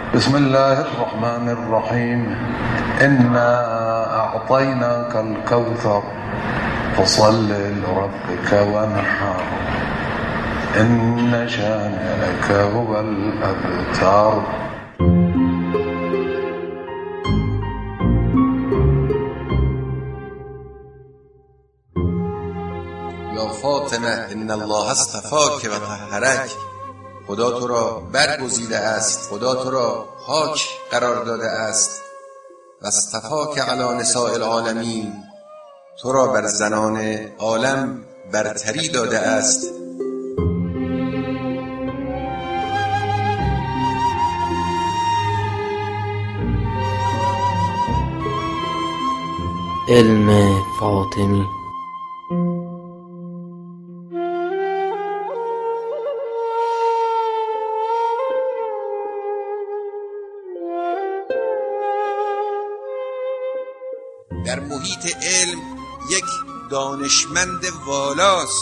بسم الله الرحمن الرحيم إنا أعطيناك الكوثر فصل لربك وانحر إن شانئك هو الأبتر. یا فاطمه ان الله اصطفاک و طهرک، خدا تو را برگزیده است، خدا تو را پاک قرار داده است و اصطفاک علی نساء العالمین، تو را بر زنان عالم برتری داده است. علم فاطمی. در محیط علم یک دانشمند والاست.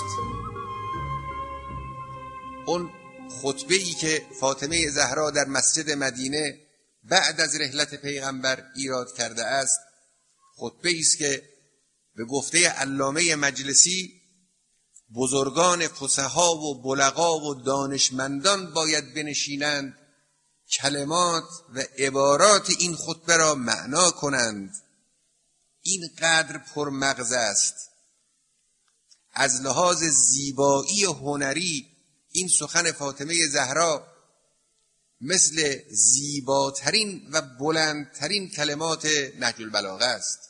اون خطبه‌ای که فاطمه زهرا در مسجد مدینه بعد از رحلت پیغمبر ایراد کرده است، خطبه‌ای است که به گفته علامه مجلسی بزرگان فصحا و بلغا و دانشمندان باید بنشینند کلمات و عبارات این خطبه را معنا کنند. این قدر پرمغز است. از لحاظ زیبایی هنری این سخن فاطمه زهرا مثل زیباترین و بلندترین کلمات نهج البلاغه است.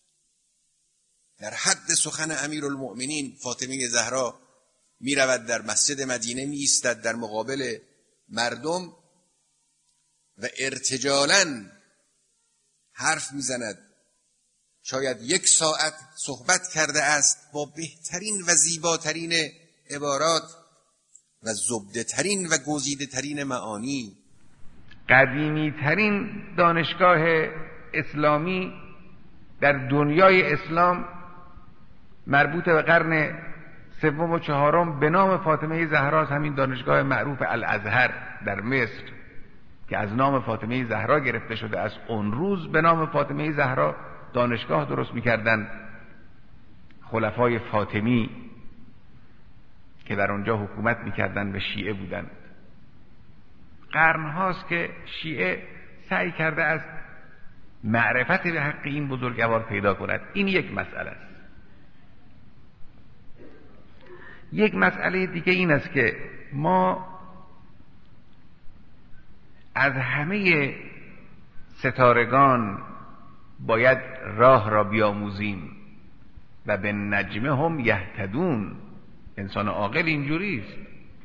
در حد سخن امیرالمؤمنین فاطمه زهرا می رود در مسجد مدینه، می ایستد در مقابل مردم و ارتجالاً حرف می زند. شاید 1 ساعت صحبت کرده است با بهترین و زیباترین عبارات و زبده‌ترین و گزیده‌ترین معانی. قدیمی‌ترین دانشگاه اسلامی در دنیای اسلام مربوط به قرن 3 و 4 به نام فاطمه زهراست. همین دانشگاه معروف الازهر در مصر که از نام فاطمه زهرا گرفته شده است. اون روز به نام فاطمه زهرا دانشگاه درست می‌کردند خلفای فاطمی که در اونجا حکومت می‌کردند و شیعه بودند. قرن‌هاست که شیعه سعی کرده است معرفت به حق این بزرگوار پیدا کند. این یک مسئله است. یک مسئله دیگه این است که ما از همه ستارگان باید راه را بیاموزیم و به نجم هم یهتدون. انسان عاقل اینجوری است.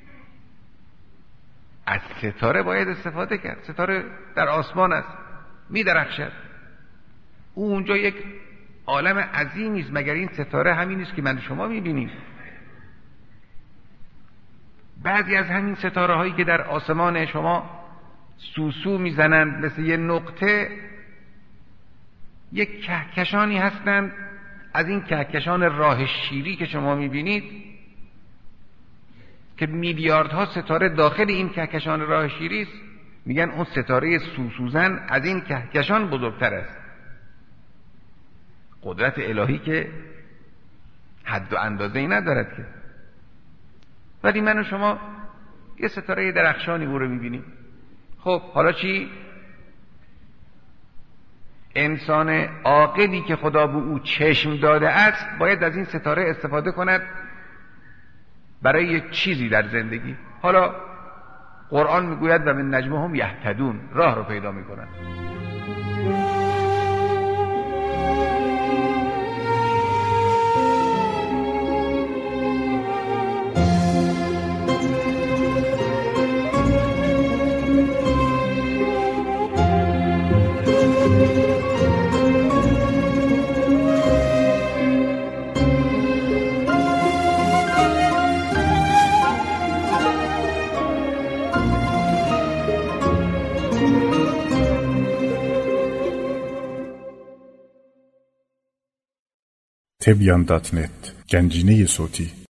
از ستاره باید استفاده کرد. ستاره در آسمان است، می درخشد. او اونجا یک عالم عظیمی است. مگر این ستاره همین است که من شما می بینیم؟ بعضی از همین ستاره هایی که در آسمان شما سوسو می زنند مثل یه نقطه، یک کهکشانی هستند. از این کهکشان راه شیری که شما میبینید که میلیاردها ستاره داخل این کهکشان راه شیری است، میگن اون ستاره سوسوزن از این کهکشان بزرگتر است. قدرت الهی که حد و اندازه‌ای ندارد که. ولی من و شما یه ستاره درخشانی او رو میبینیم. خب حالا چی؟ انسان عاقلی که خدا به او چشم داده است باید از این ستاره استفاده کند برای یک چیزی در زندگی. حالا قرآن میگوید و من نجمهم یهتدون، راه رو پیدا میکنند. تبیان.net گنجینه صوتی